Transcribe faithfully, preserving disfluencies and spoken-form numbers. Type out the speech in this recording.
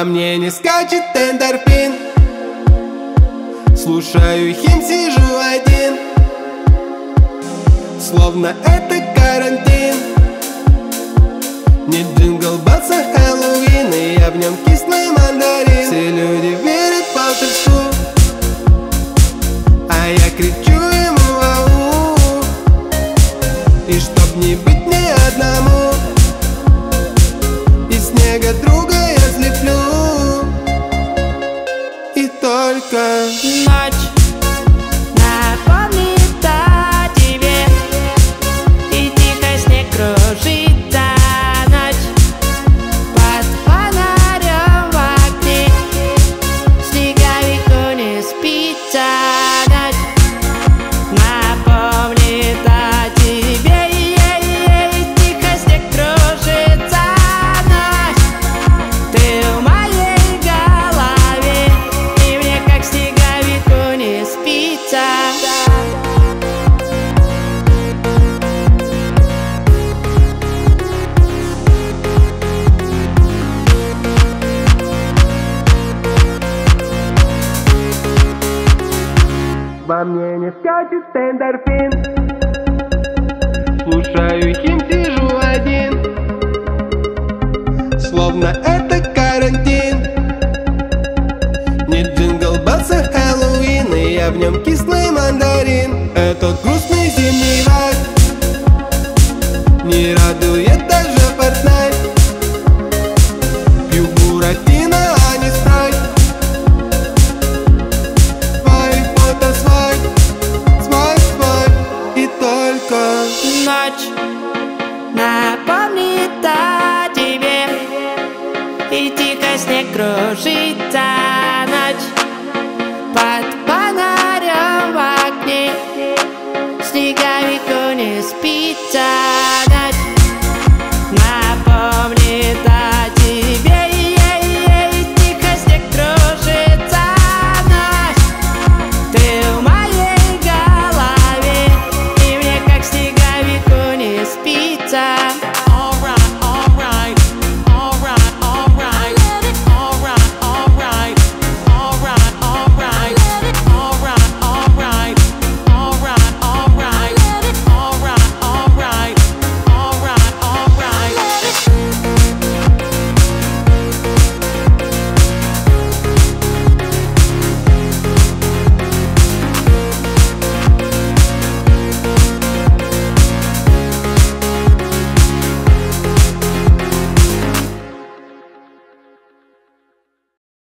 Во мне не скачет эндорфин. Слушаю хим, сижу один, словно это карантин. Не джингл беллс, а Хэллоуин, и я в нем кислый мандарин. Все люди верят в волшебству, а я кричу ему ау. И чтоб не быть мне одному, из снега друга я слеплю. И только ночь напомнит о тебе, и тихо снег кружится. Ночь под фонарем в окне, снеговику не спится. Ночь напомнит о тебе, и тихо снег кружится. Ночь, ты в моей голове, и мне как снеговику не спится. во мне не скачет эндорфин. Слушаю хим, сижу один, словно это карантин. Не джингл беллс, а Хэллоуин, и я в нем кислый мандарин. Этот грустный зимний вайб не радует даже Fortnite. Пью буратино, а не спрайт. Свайп, фото, свайп, свайп, свайп. И только Ночь напомнит о тебе, и тихо снег кружит.